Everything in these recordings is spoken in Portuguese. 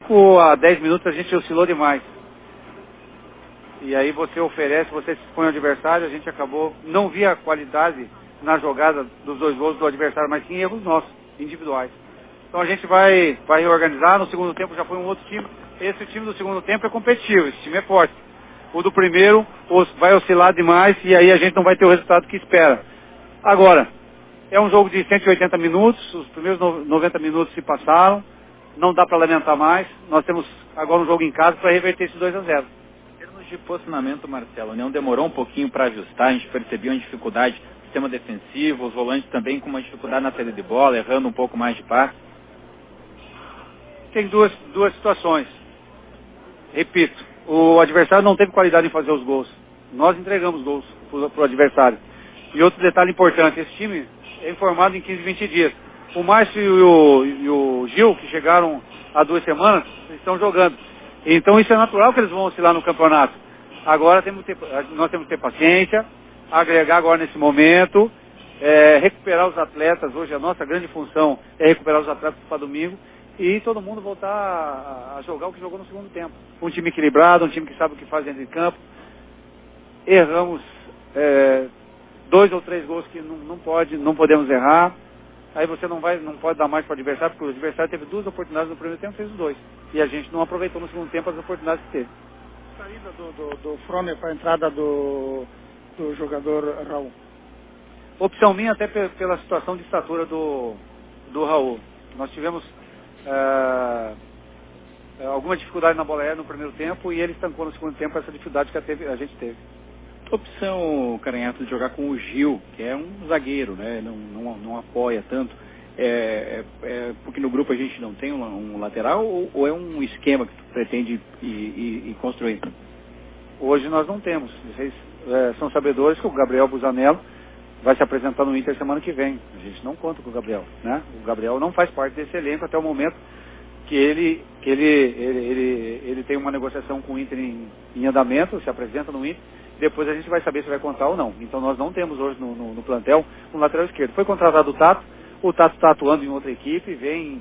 5 a 10 minutos a gente oscilou demais. E aí você oferece, você se expõe ao adversário, a gente acabou, não via a qualidade na jogada dos 2 gols do adversário, mas sim erros nossos, individuais. Então a gente vai reorganizar, no segundo tempo já foi um outro time. Esse time do segundo tempo é competitivo, esse time é forte. O do primeiro vai oscilar demais e aí a gente não vai ter o resultado que espera. Agora, é um jogo de 180 minutos, os primeiros 90 minutos se passaram, não dá para lamentar mais. Nós temos agora um jogo em casa para reverter esse 2-0. Em termos de posicionamento, Marcelo, a União demorou um pouquinho para ajustar, a gente percebeu uma dificuldade no sistema defensivo, os volantes também com uma dificuldade na saída de bola, errando um pouco mais de passe. Tem duas situações. Repito, o adversário não teve qualidade em fazer os gols. Nós entregamos gols para o adversário. E outro detalhe importante, esse time é formado em 15, 20 dias. O Márcio e o Gil, que chegaram há 2 semanas, estão jogando. Então isso é natural que eles vão oscilar no campeonato. Agora nós temos que ter paciência, agregar agora nesse momento, recuperar os atletas. Hoje a nossa grande função é recuperar os atletas para domingo e todo mundo voltar a jogar o que jogou no segundo tempo. Um time equilibrado, um time que sabe o que faz dentro de campo. Erramos 2 ou 3 gols que não podemos errar. Aí você não pode dar mais para o adversário, porque o adversário teve 2 oportunidades no primeiro tempo, fez os 2. E a gente não aproveitou no segundo tempo as oportunidades que teve. Saída do Frone para a entrada do jogador Raul. Opção minha até pela situação de estatura do Raul. Nós tivemos alguma dificuldade na bola aérea no primeiro tempo e ele estancou no segundo tempo essa dificuldade que a gente teve. Opção, Caranhato, de jogar com o Gil, que é um zagueiro, né? Não apoia tanto. Porque no grupo a gente não tem um lateral ou é um esquema que tu pretende ir construindo? Hoje nós não temos. Vocês são sabedores que o Gabriel Busanello vai se apresentar no Inter semana que vem. A gente não conta com o Gabriel, né? O Gabriel não faz parte desse elenco até o momento que ele tem uma negociação com o Inter em andamento, se apresenta no Inter. Depois a gente vai saber se vai contar ou não. Então nós não temos hoje no plantel um lateral esquerdo. Foi contratado o Tato está atuando em outra equipe, vem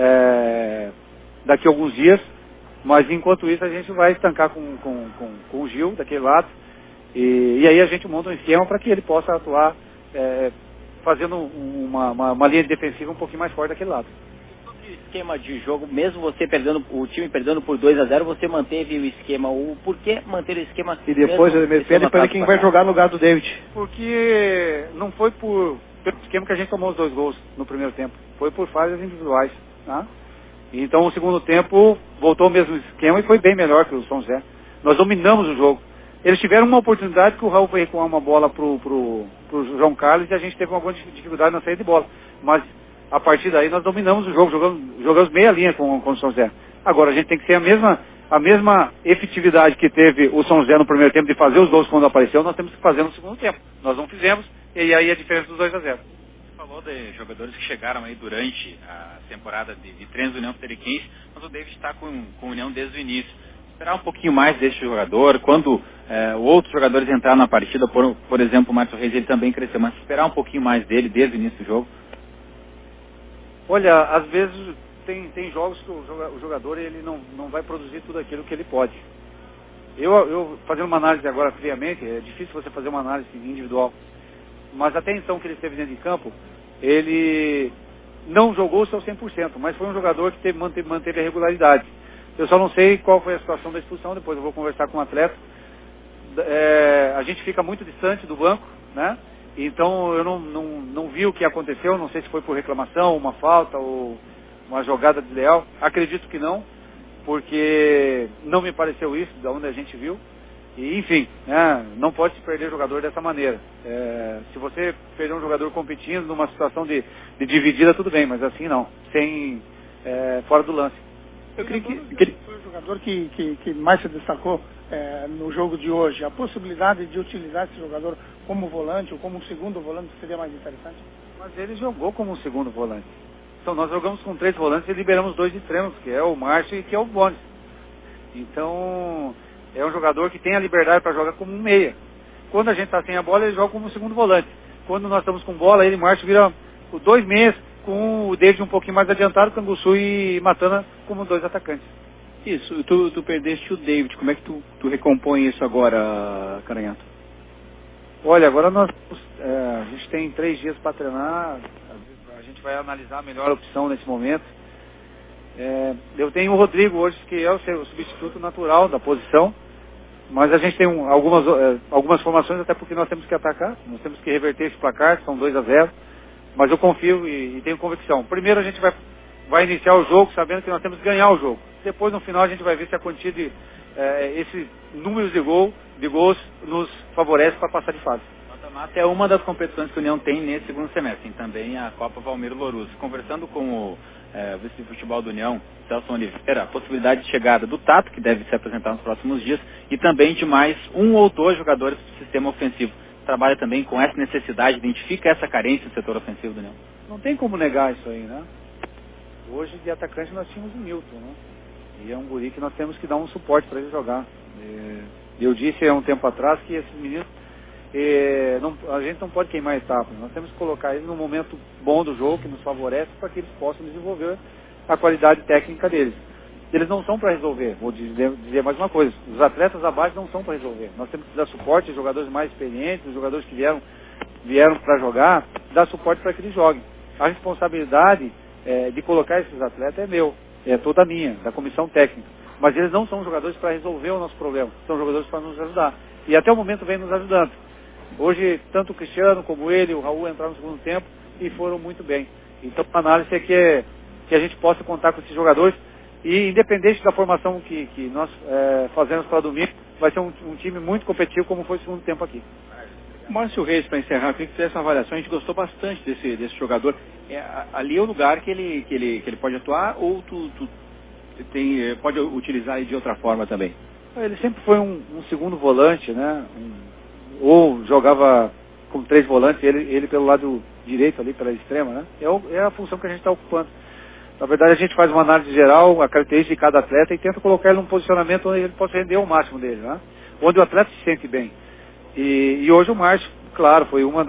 daqui a alguns dias, mas enquanto isso a gente vai estancar com o Gil daquele lado, e aí a gente monta um esquema para que ele possa atuar fazendo uma linha defensiva um pouquinho mais forte daquele lado. Esquema de jogo, mesmo você o time perdendo por 2-0, você manteve o esquema. Por que manter o esquema? E depois depende para quem vai jogar no lugar do David. Porque não foi pelo esquema que a gente tomou os 2 gols no primeiro tempo. Foi por falhas individuais. Tá? Então o segundo tempo voltou ao mesmo esquema e foi bem melhor que o São José. Nós dominamos o jogo. Eles tiveram uma oportunidade que o Raul foi recuar uma bola pro João Carlos e a gente teve alguma dificuldade na saída de bola. Mas a partir daí nós dominamos o jogo, jogamos meia linha com o São José. Agora a gente tem que ter a mesma efetividade que teve o São José no primeiro tempo de fazer os gols quando apareceu, nós temos que fazer no segundo tempo. Nós não fizemos, e aí a diferença dos 2-0. Você falou de jogadores que chegaram aí durante a temporada de treinos do União Frederiquense, mas o David está com a União desde o início. Esperar um pouquinho mais desse jogador, quando outros jogadores entraram na partida, por exemplo, o Márcio Reis, ele também cresceu, mas esperar um pouquinho mais dele desde o início do jogo. Olha, às vezes tem jogos que o jogador ele não vai produzir tudo aquilo que ele pode. Eu fazendo uma análise agora friamente, é difícil você fazer uma análise individual, mas até então que ele esteve dentro de campo, ele não jogou o seu 100%, mas foi um jogador que manteve a regularidade. Eu só não sei qual foi a situação da expulsão, depois eu vou conversar com o atleta. A gente fica muito distante do banco, né? Então eu não vi o que aconteceu, não sei se foi por reclamação, uma falta ou uma jogada desleal. Acredito que não, porque não me pareceu isso, da onde a gente viu. E, enfim, né, não pode se perder jogador dessa maneira. Se você perder um jogador competindo numa situação de dividida, tudo bem, mas assim não, fora do lance. Eu creio que ele foi o jogador que mais se destacou no jogo de hoje. A possibilidade de utilizar esse jogador como volante ou como um segundo volante seria mais interessante? Mas ele jogou como um segundo volante. Então nós jogamos com 3 volantes e liberamos 2 extremos, que é o Márcio e que é o Bones. Então é um jogador que tem a liberdade para jogar como um meia. Quando a gente está sem a bola, ele joga como um segundo volante. Quando nós estamos com bola, ele e Márcio vira 2 meias, com o David um pouquinho mais adiantado, Canguçu e Matana como 2 atacantes. Isso, tu perdeste o David, como é que tu recompõe isso agora, Caranhato? Olha, agora a gente tem 3 dias para treinar, a gente vai analisar a melhor opção nesse momento. Eu tenho o Rodrigo hoje, que é o substituto natural da posição, mas a gente tem algumas formações, até porque nós temos que atacar, nós temos que reverter esse placar, são 2-0, mas eu confio e tenho convicção. Primeiro a gente vai iniciar o jogo sabendo que nós temos que ganhar o jogo. Depois, no final, a gente vai ver se a quantia esses números de gols nos favorece para passar de fase. O mata-mata é uma das competições que a União tem nesse segundo semestre, tem também a Copa Valmir Louruz. Conversando com o vice de futebol da União, Celso Oliveira, a possibilidade de chegada do Tato, que deve se apresentar nos próximos dias, e também de mais 1 ou 2 jogadores do sistema ofensivo. Trabalha também com essa necessidade, identifica essa carência do setor ofensivo da União. Não tem como negar isso aí, né? Hoje, de atacante, nós tínhamos o Milton, né? E é um guri que nós temos que dar um suporte para ele jogar. Eu disse há um tempo atrás que esses meninos, a gente não pode queimar etapas. Nós temos que colocar eles num momento bom do jogo, que nos favorece, para que eles possam desenvolver a qualidade técnica deles. Eles não são para resolver, vou dizer mais uma coisa, os atletas abaixo não são para resolver. Nós temos que dar suporte aos jogadores mais experientes, os jogadores que vieram para jogar, dar suporte para que eles joguem. A responsabilidade de colocar esses atletas é meu, é toda minha, da comissão técnica. Mas eles não são jogadores para resolver o nosso problema, são jogadores para nos ajudar. E até o momento vem nos ajudando. Hoje, tanto o Cristiano como ele, o Raul entraram no segundo tempo e foram muito bem. Então, a análise é que a gente possa contar com esses jogadores e, independente da formação que nós fazemos para domingo, vai ser um time muito competitivo como foi o segundo tempo aqui. Márcio Reis, para encerrar, eu queria que fizesse uma avaliação. A gente gostou bastante desse jogador. Ali é o lugar que ele pode atuar ou tu pode utilizar ele de outra forma também? Ele sempre foi um segundo volante, né? Ou jogava com 3 volantes, ele pelo lado direito ali, pela extrema, né? É a função que a gente está ocupando. Na verdade, a gente faz uma análise geral, a característica de cada atleta e tenta colocar ele num posicionamento onde ele possa render o máximo dele, né? Onde o atleta se sente bem. E hoje o Márcio, claro, foi uma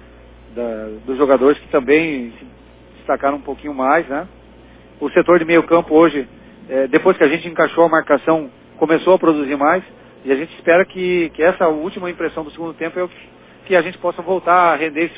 dos jogadores que também se destacaram um pouquinho mais, né? O setor de meio campo hoje, depois que a gente encaixou a marcação, começou a produzir mais, e a gente espera que essa última impressão do segundo tempo que a gente possa voltar a render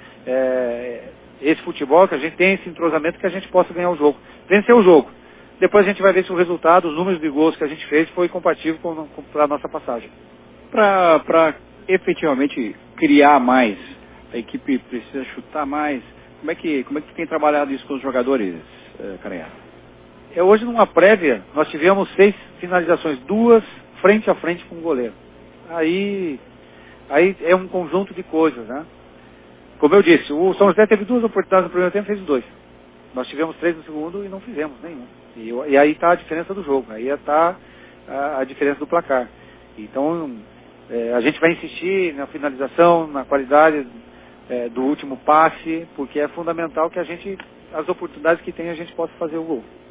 esse futebol, que a gente tem esse entrosamento, que a gente possa ganhar o jogo, vencer o jogo. Depois a gente vai ver se o resultado, os números de gols que a gente fez foi compatível com a nossa passagem. Para efetivamente criar mais, a equipe precisa chutar mais. Como é que tu tem trabalhado isso com os jogadores, Caranhato? Hoje, numa prévia, nós tivemos 6 finalizações, 2 frente a frente com o goleiro. Aí é um conjunto de coisas, né? Como eu disse, o São José teve 2 oportunidades no primeiro tempo e fez 2. Nós tivemos 3 no segundo e não fizemos nenhum. E aí está a diferença do jogo, aí está a diferença do placar. Então, a gente vai insistir na finalização, na qualidade do último passe, porque é fundamental que as oportunidades que tem, a gente possa fazer o gol.